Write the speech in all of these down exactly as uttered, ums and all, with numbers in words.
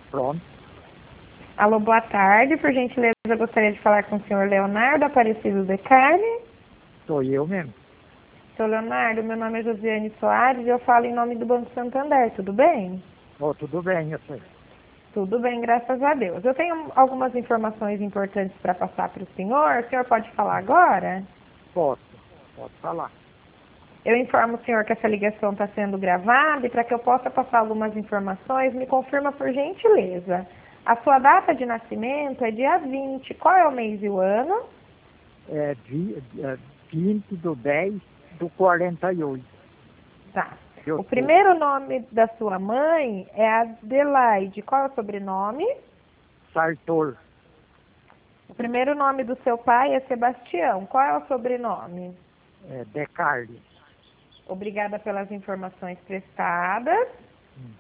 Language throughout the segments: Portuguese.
Pronto. Alô, boa tarde. Por gentileza, eu gostaria de falar com o senhor Leonardo Aparecido de Carne. Sou eu mesmo. Senhor Leonardo, meu nome é Josiane Soares e eu falo em nome do Banco Santander, tudo bem? Oh, tudo bem, eu sei. Tudo bem, graças a Deus. Eu tenho algumas informações importantes para passar para o senhor. O senhor pode falar agora? Posso, pode falar. Eu informo o senhor que essa ligação está sendo gravada e para que eu possa passar algumas informações, me confirma por gentileza. A sua data de nascimento é dia vinte. Qual é o mês e o ano? É, é vinte do dez do quarenta e oito. Tá. Eu O sou- primeiro nome da sua mãe é Adelaide. Qual é o sobrenome? Sartor. O primeiro nome do seu pai é Sebastião. Qual é o sobrenome? É, Decarli. Obrigada pelas informações prestadas. Hum.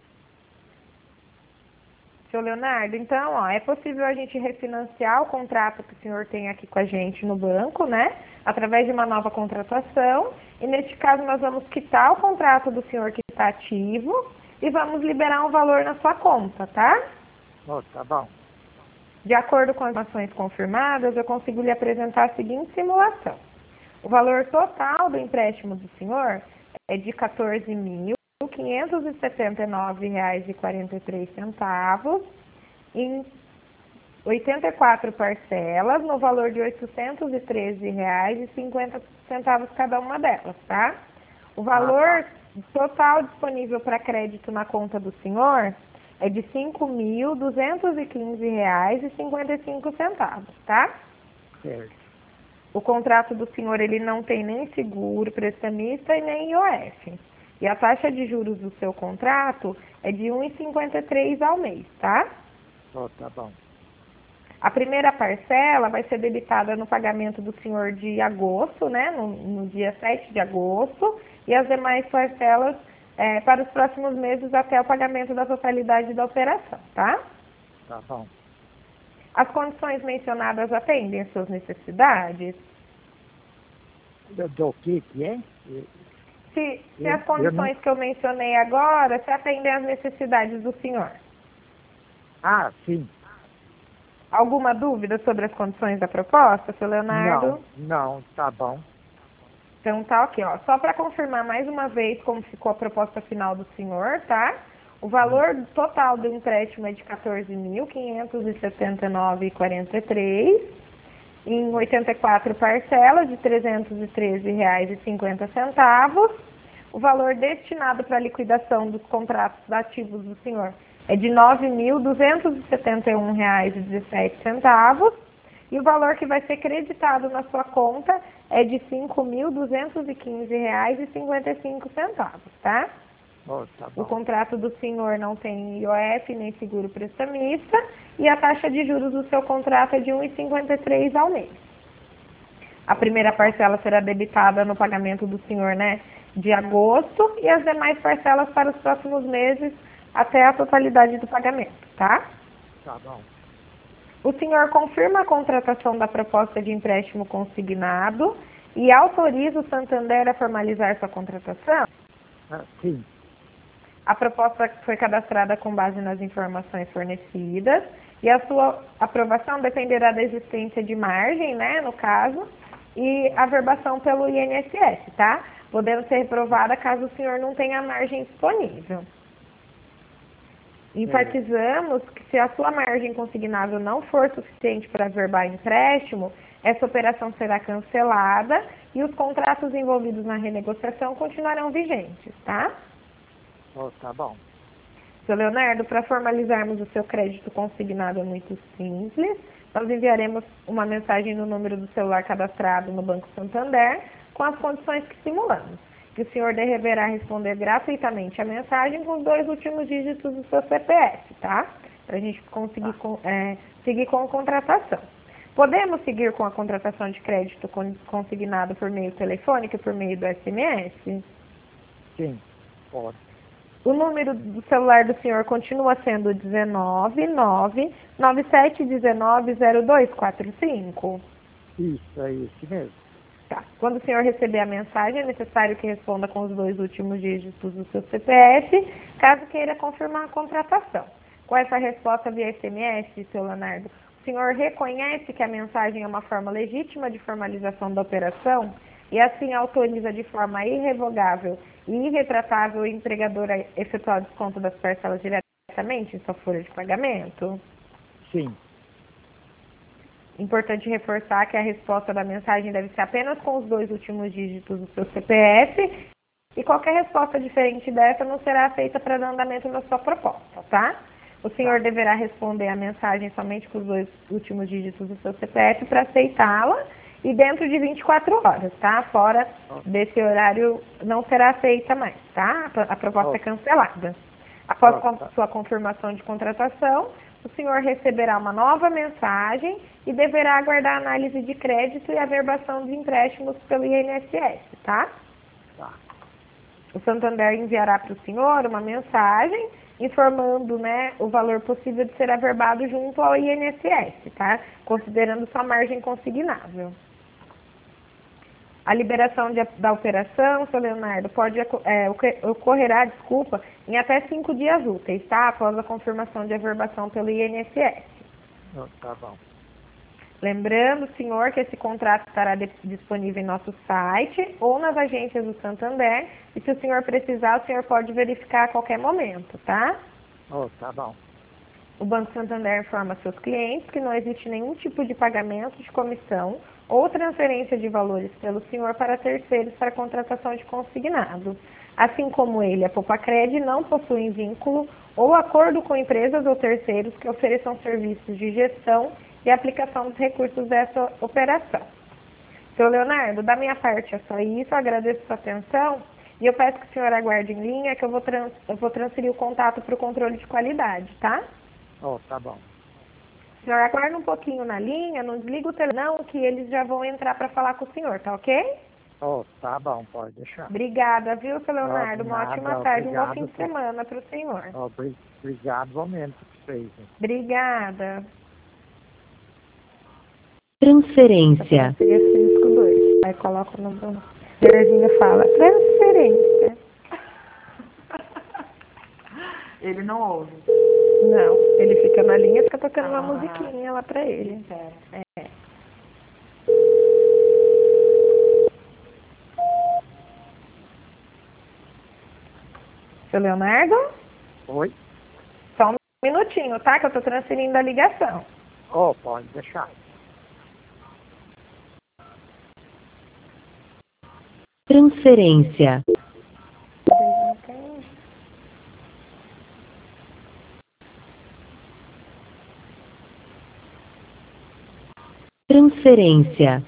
Seu Leonardo, então, ó, é possível a gente refinanciar o contrato que o senhor tem aqui com a gente no banco, né? Através de uma nova contratação. E neste caso nós vamos quitar o contrato do senhor que está ativo e vamos liberar um valor na sua conta, tá? Oh, tá bom. De acordo com as ações confirmadas, eu consigo lhe apresentar a seguinte simulação. O valor total do empréstimo do senhor é de quatorze mil quinhentos e setenta e nove reais e quarenta e três centavos em oitenta e quatro parcelas no valor de oitocentos e treze reais e cinquenta centavos cada uma delas, tá? O valor total disponível para crédito na conta do senhor é de cinco mil duzentos e quinze reais e cinquenta e cinco centavos, tá? Certo. O contrato do senhor, ele não tem nem seguro, prestamista e nem I O F. E a taxa de juros do seu contrato é de um vírgula cinquenta e três ao mês, tá? Oh, tá bom. A primeira parcela vai ser debitada no pagamento do senhor de agosto, né? No, no dia sete de agosto. E as demais parcelas é, para os próximos meses até o pagamento da totalidade da operação, tá? Tá bom. As condições mencionadas atendem às suas necessidades? Do, do que que é? Se, se Eu- as eu condições não- que eu mencionei agora se atendem às necessidades do senhor. Ah, sim. Alguma dúvida sobre as condições da proposta, seu Leonardo? Não, não, tá bom. Então tá ok, ó. Só para confirmar mais uma vez como ficou a proposta final do senhor, tá? O valor total do empréstimo é de quatorze mil quinhentos e setenta e nove reais e quarenta e três centavos em oitenta e quatro parcelas de trezentos e treze reais e cinquenta centavos. O valor destinado para a liquidação dos contratos ativos do senhor é de nove mil duzentos e setenta e um reais e dezessete centavos. E o valor que vai ser creditado na sua conta é de cinco mil duzentos e quinze reais e cinquenta e cinco centavos, tá? Oh, tá O bom. contrato do senhor não tem I O F nem seguro prestamista e a taxa de juros do seu contrato é de um vírgula cinquenta e três ao mês. A primeira parcela será debitada no pagamento do senhor, né, de agosto e as demais parcelas para os próximos meses até a totalidade do pagamento, tá? Tá bom. O senhor confirma a contratação da proposta de empréstimo consignado e autoriza o Santander a formalizar sua contratação? Ah, sim. A proposta foi cadastrada com base nas informações fornecidas e a sua aprovação dependerá da existência de margem, né, no caso, e averbação pelo I N S S, tá? Podendo ser reprovada caso o senhor não tenha margem disponível. Enfatizamos que se a sua margem consignável não for suficiente para averbar empréstimo, essa operação será cancelada e os contratos envolvidos na renegociação continuarão vigentes, tá? Oh, tá bom. Seu Leonardo, para formalizarmos o seu crédito consignado é muito simples. Nós enviaremos uma mensagem no número do celular cadastrado no Banco Santander com as condições que simulamos. Que o senhor deverá responder gratuitamente a mensagem com os dois últimos dígitos do seu C P F, tá? Para a gente conseguir com, é, seguir com a contratação. Podemos seguir com a contratação de crédito consignado por meio telefônico e por meio do S M S? Sim, pode. O número do celular do senhor continua sendo dezenove, nove, nove sete um nove, zero dois quatro cinco? Isso, é esse mesmo. Tá. Quando o senhor receber a mensagem, é necessário que responda com os dois últimos dígitos do seu C P F, caso queira confirmar a contratação. com essa resposta via S M S, seu Leonardo, o senhor reconhece que a mensagem é uma forma legítima de formalização da operação e assim autoriza de forma irrevogável e irretratável o empregador a efetuar o desconto das parcelas diretamente em sua folha de pagamento? Sim. Importante reforçar que a resposta da mensagem deve ser apenas com os dois últimos dígitos do seu C P F e qualquer resposta diferente dessa não será aceita para dar andamento na sua proposta, tá? O senhor tá. deverá responder a mensagem somente com os dois últimos dígitos do seu C P F para aceitá-la e dentro de vinte e quatro horas, tá? Fora desse horário não será aceita mais, tá? A proposta oh. é cancelada. Após oh, tá. sua confirmação de contratação, o senhor receberá uma nova mensagem e deverá aguardar a análise de crédito e averbação de empréstimos pelo I N S S, tá? Tá. O Santander enviará para o senhor uma mensagem informando, né, o valor possível de ser averbado junto ao I N S S, tá? Considerando sua margem consignável. A liberação de, da operação, seu Leonardo, pode, é, ocorrerá, desculpa, em até cinco dias úteis, tá? Após a confirmação de averbação pelo I N S S. Oh, tá bom. Lembrando, senhor, que esse contrato estará de, disponível em nosso site ou nas agências do Santander. E se o senhor precisar, o senhor pode verificar a qualquer momento, tá? Oh, tá bom. O Banco Santander informa seus clientes que não existe nenhum tipo de pagamento de comissão ou transferência de valores pelo senhor para terceiros para contratação de consignado. Assim como ele, a Popacred não possuem vínculo ou acordo com empresas ou terceiros que ofereçam serviços de gestão e aplicação dos recursos dessa operação. Seu Leonardo, da minha parte é só isso, eu agradeço sua atenção e eu peço que o senhor aguarde em linha que eu vou, trans, eu vou transferir o contato para o controle de qualidade, tá? Oh, tá bom. O senhor aguarda um pouquinho na linha, não desliga o telefone não, que eles já vão entrar para falar com o senhor, tá ok? Oh, tá bom, pode deixar. Obrigada, viu, seu Leonardo? Oh, Uma nada, ótima tarde, um bom obrigado fim de por... semana para o senhor. Oh, obrigado, igualmente, por vocês. Obrigada. Transferência. Aí coloca o nome do... Verzinho fala, transferência. Ele não ouve. Não, ele fica na linha e fica tocando ah, uma musiquinha lá pra ele. É. É. Seu Leonardo? Oi? Só um minutinho, tá? Que eu tô transferindo a ligação. Oh, pode deixar. Transferência. Transferência.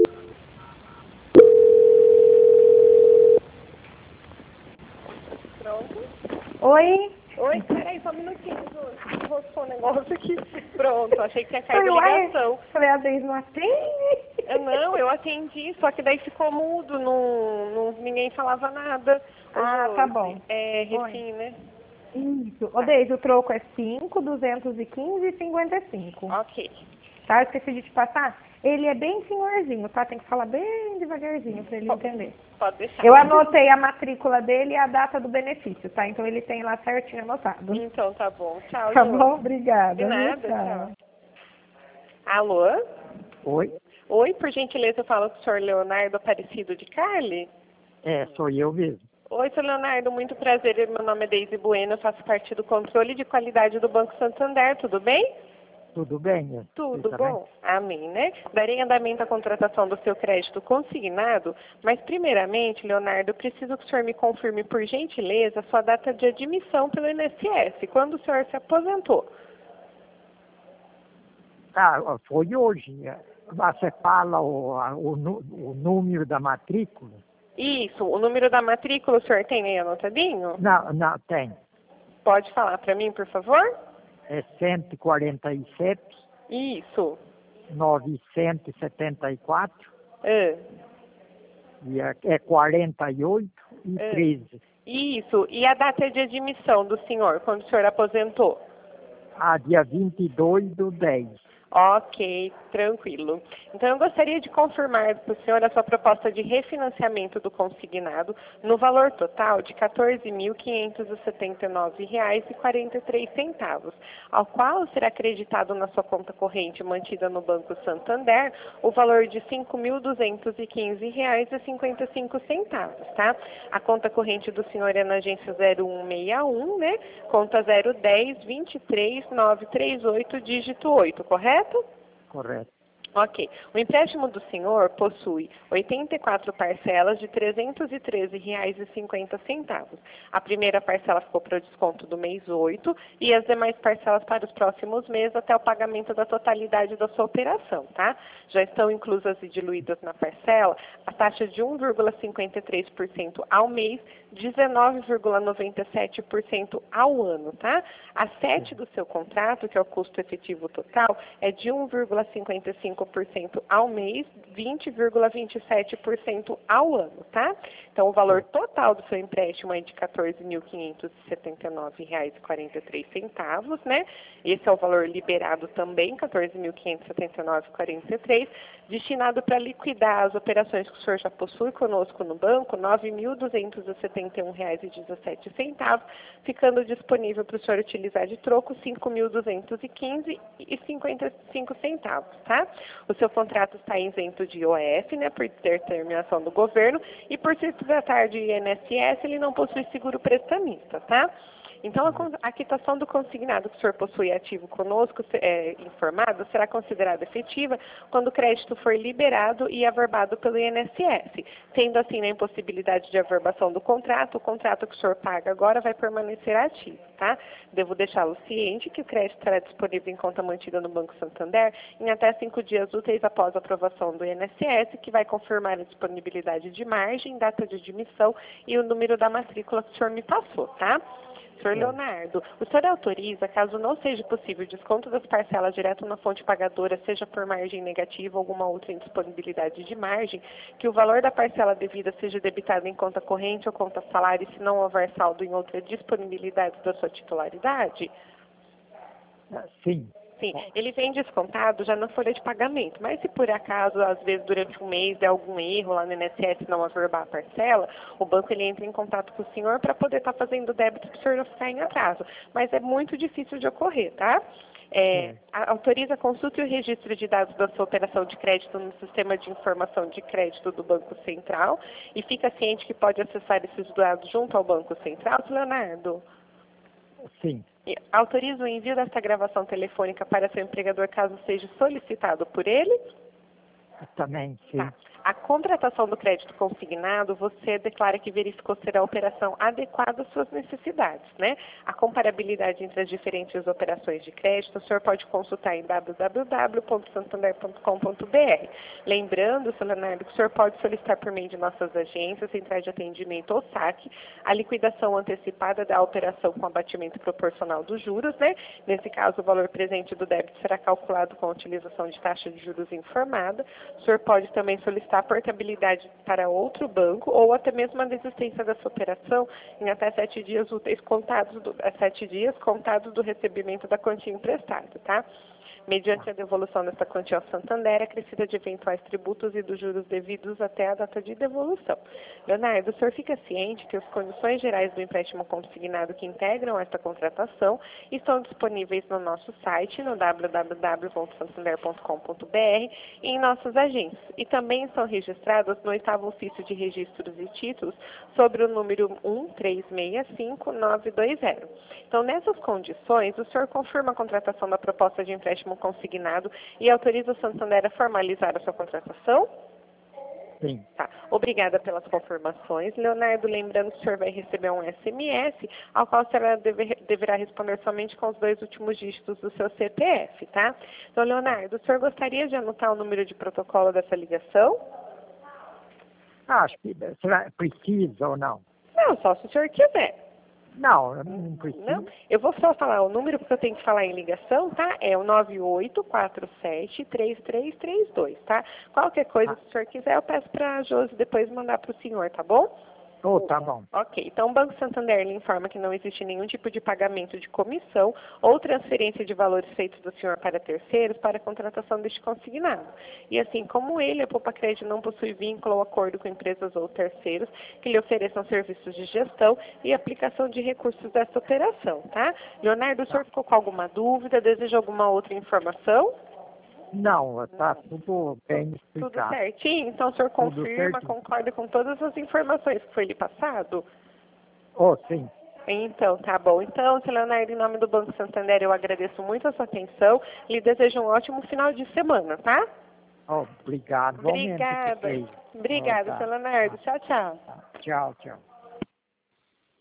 Pronto. Oi? Oi, peraí, só um minutinho, Jô. Roscou um negócio aqui. Pronto, achei que tinha caído a ligação. Falei, a vez não atende? Não, eu atendi, só que daí ficou mudo, não, não, ninguém falava nada. Ah, Ô, tá bom. É, Refim, né? Isso. Ô, Deise, o troco é cinco, duzentos e quinze e cinquenta e cinco. Ok. Tá, eu esqueci de te passar. Ele é bem senhorzinho, tá? Tem que falar bem devagarzinho pra ele pode, entender. Pode deixar. Eu anotei a matrícula dele e a data do benefício, tá? Então ele tem lá certinho anotado. Então tá bom. Tchau, Tá Ju. bom? Obrigada. De nada, tchau. tchau. Alô? Oi? Oi, por gentileza, eu falo com o senhor Leonardo Aparecido de Carli? É, sou eu mesmo. Oi, senhor Leonardo, muito prazer. Meu nome é Deise Bueno, eu faço parte do controle de qualidade do Banco Santander, tudo bem? Tudo bem? É. Tudo tá bom? Bem? Amém, né? Darei andamento à contratação do seu crédito consignado, mas primeiramente, Leonardo, eu preciso que o senhor me confirme, por gentileza, a sua data de admissão pelo I N S S, quando o senhor se aposentou. Ah, foi hoje. Você fala o, o, o número da matrícula? Isso, o número da matrícula o senhor tem aí anotadinho? Não, não, tem. Pode falar para mim, por favor? É cento e quarenta e sete. Isso. novecentos e setenta e quatro. É. E é, é quarenta e oito e é. treze. Isso. E a data de admissão do senhor, quando o senhor aposentou? Ah, dia vinte e dois do dez. Ok, tranquilo. Então, eu gostaria de confirmar para o senhor a sua proposta de refinanciamento do consignado no valor total de quatorze mil quinhentos e setenta e nove reais e quarenta e três centavos, ao qual será acreditado na sua conta corrente mantida no Banco Santander o valor de cinco mil duzentos e quinze reais e cinquenta e cinco centavos, tá? A conta corrente do senhor é na agência zero um seis um, né? Conta zero dez, vinte e três, novecentos e trinta e oito, dígito oito, correto? Correto. Ok. O empréstimo do senhor possui oitenta e quatro parcelas de trezentos e treze reais e cinquenta centavos. A primeira parcela ficou para o desconto do mês oito e as demais parcelas para os próximos meses até o pagamento da totalidade da sua operação, tá? Já estão inclusas e diluídas na parcela a taxa de um vírgula cinquenta e três por cento ao mês, dezenove vírgula noventa e sete por cento ao ano, tá? A sete do seu contrato, que é o custo efetivo total, é de um vírgula cinquenta e cinco por cento ao mês, vinte vírgula vinte e sete por cento ao ano, tá? Então, o valor total do seu empréstimo é de quatorze mil quinhentos e setenta e nove reais e quarenta e três centavos, né? Esse é o valor liberado também, quatorze mil quinhentos e setenta e nove reais e quarenta e três centavos, destinado para liquidar as operações que o senhor já possui conosco no banco, nove mil duzentos e setenta e um reais e dezessete centavos, ficando disponível para o senhor utilizar de troco cinco mil duzentos e quinze reais e cinquenta e cinco centavos, tá? O seu contrato está isento de I O F, né, por determinação do governo, e por se tratar de I N S S, ele não possui seguro prestamista, tá? Então, a, a quitação do consignado que o senhor possui ativo conosco, é, informado, será considerada efetiva quando o crédito for liberado e averbado pelo I N S S. Tendo assim a impossibilidade de averbação do contrato, o contrato que o senhor paga agora vai permanecer ativo, tá? Devo deixá-lo ciente que o crédito estará disponível em conta mantida no Banco Santander em até cinco dias úteis após a aprovação do I N S S, que vai confirmar a disponibilidade de margem, data de admissão e o número da matrícula que o senhor me passou, tá? senhor Leonardo, o senhor autoriza, caso não seja possível desconto das parcelas direto na fonte pagadora, seja por margem negativa ou alguma outra indisponibilidade de margem, que o valor da parcela devida seja debitado em conta corrente ou conta salário se não houver saldo em outra disponibilidade da sua titularidade? Sim. Sim, ele vem descontado já na folha de pagamento, mas se por acaso, às vezes, durante um mês, der algum erro lá no I N S S não averbar a parcela, o banco ele entra em contato com o senhor para poder estar tá fazendo débito para o senhor não ficar em atraso. Mas é muito difícil de ocorrer, tá? É, autoriza a consulta e o registro de dados da sua operação de crédito no sistema de informação de crédito do Banco Central e fica ciente que pode acessar esses dados junto ao Banco Central, Leonardo? Sim. Autoriza o envio desta gravação telefônica para seu empregador caso seja solicitado por ele? Também, sim. Tá. A contratação do crédito consignado, você declara que verificou ser a operação adequada às suas necessidades, né? A comparabilidade entre as diferentes operações de crédito, o senhor pode consultar em w w w ponto santander ponto com ponto b r. Lembrando, senhor Leonardo, que o senhor pode solicitar por meio de nossas agências, centrais de atendimento ou saque, a liquidação antecipada da operação com abatimento proporcional dos juros, né? Nesse caso, o valor presente do débito será calculado com a utilização de taxa de juros informada. O senhor pode também solicitar a portabilidade para outro banco ou até mesmo a desistência dessa operação em até sete dias úteis contados do, sete dias contados do recebimento da quantia emprestada, tá? Mediante a devolução dessa quantia ao Santander, acrescida de eventuais tributos e dos juros devidos até a data de devolução. Leonardo, o senhor fica ciente que as condições gerais do empréstimo consignado que integram esta contratação estão disponíveis no nosso site, no w w w ponto santander ponto com ponto b r e em nossas agências. E também são registradas no oitavo ofício de registros e títulos sobre o número um três seis cinco nove dois zero. Então, nessas condições, o senhor confirma a contratação da proposta de empréstimo consignado e autoriza o Santander a formalizar a sua contratação? Sim. Tá. Obrigada pelas confirmações. Leonardo, lembrando que o senhor vai receber um S M S, ao qual o senhor deve, deverá responder somente com os dois últimos dígitos do seu C P F, tá? Então, Leonardo, o senhor gostaria de anotar o número de protocolo dessa ligação? Acho que será precisa ou não? Não, só se o senhor quiser. Não, não precisa. Não? Eu vou só falar o número porque eu tenho que falar em ligação, tá? É o nove oito quatro sete três três três dois, tá? Qualquer coisa, ah. se o senhor quiser, eu peço para a Josi depois mandar para o senhor, tá bom? Oh, tá bom. Ok, então o Banco Santander lhe informa que não existe nenhum tipo de pagamento de comissão ou transferência de valores feitos do senhor para terceiros para a contratação deste consignado. E assim como ele, a Poupa Crédito não possui vínculo ou acordo com empresas ou terceiros que lhe ofereçam serviços de gestão e aplicação de recursos dessa operação, tá? Leonardo, o senhor ficou com alguma dúvida? Deseja alguma outra informação? Não, tá tudo bem Tudo explicado. certinho? Então o senhor Tudo confirma, certinho. concorda com todas as informações que foi lhe passado? Oh, sim. Então, tá bom. Então, seu Leonardo, em nome do Banco Santander, eu agradeço muito a sua atenção e lhe desejo um ótimo final de semana, tá? Oh, obrigado. Igualmente pra Obrigada. vocês. Obrigada, Oh, tá. seu Leonardo. Tchau, tchau. Tá. Tchau, tchau.